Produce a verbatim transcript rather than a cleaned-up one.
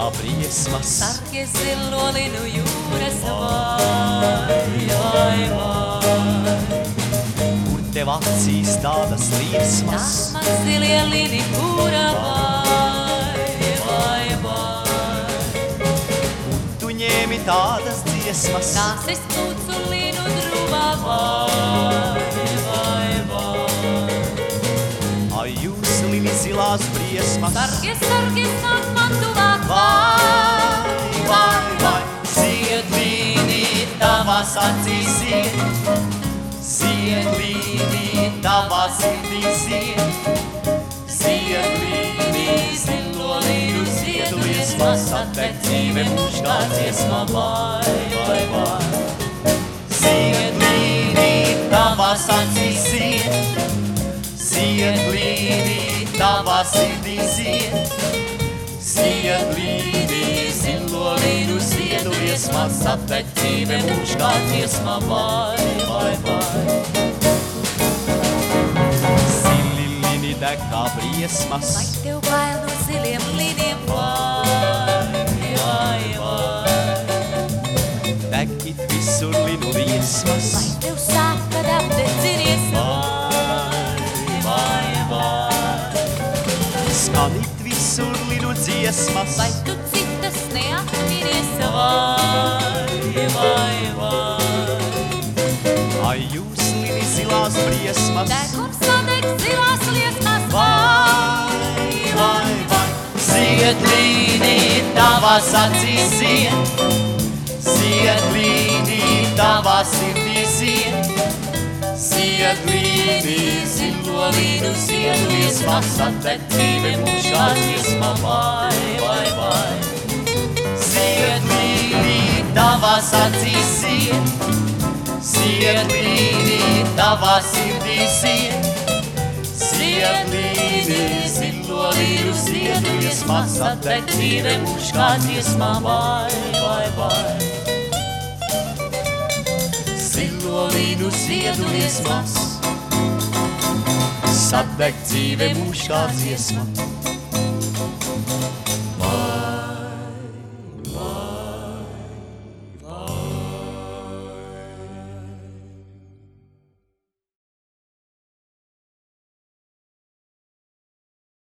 kā briesmas. Sargie zilolinu jūras vai, vai, vai. Kur tev acīs tādas liesmas? Tas man zilie lini kura vai, vai, vai. Un tu ņēmi tādas dziesmas? Tās es pūcu linu drūmā vai, vai, vai. Ai, jūs lini zilās briesmas? Sargie, sargie, nāk man tuvāk Vai, vai, vai, ziedlīnī tavās acīs zied, ziedlīnī tavā sirdī zied, ziedlīnī zilo līru ziedu liesmas, atdeg dzīve mūžgā dziesmā, vai, vai, vai. Ziedlīnī tavās acīs zied, ziedlīnī tavā sirdī zied, ziedlīnī zilo līru ziedu liesmas, atdeg dzīve mūžgā dziesmā, vai, vai, vai. Zili lini deg kā briesmas, vai tev bail no ziliem liniem vai, vai, vai. deg it visur linu liesmas, Vai tev sāp, kad apdedzinies vai, vai, vai. skan it visur linu dziesmas, Vai tu citas neatminies vai, vai, vai. ai, jūs lini zilās briesmas, Degums sadeg zilās liesmas vai, vai, vai. Ziedlīnī tavās acīs zied, ziedlīnī tavā sirdī zied, ziedlīnī zilo līru ziedu liesmas, atdeg dzīve mūžā dziesmā, vai, vai, vai. Ziedlīnī tavās acīs zied, ziedlīnī tavā sirdī zied, ziedlīnī zilo līru ziedu liesmas, atdeg dzīve mūžā dziesmā, vai, vai, vai. Zilo līru ziedu liesmas, atdeg dzīve mūžā dziesmā.